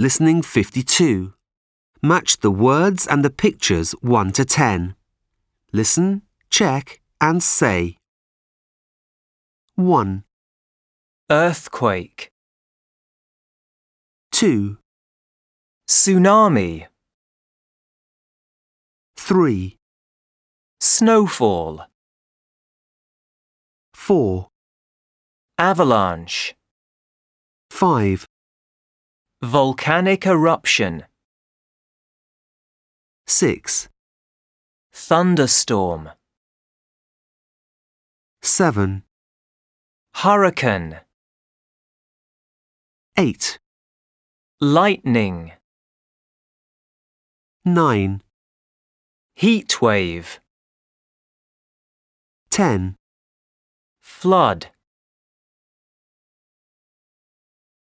Listening 52. Match the words and the pictures 1 to 10. Listen, check and say. 1, Earthquake. 2, Tsunami. 3, Snowfall. 4, Avalanche. 5, Volcanic eruption. 6, Thunderstorm. 7, Hurricane. 8, Lightning. 9, Heat wave. 10. Flood.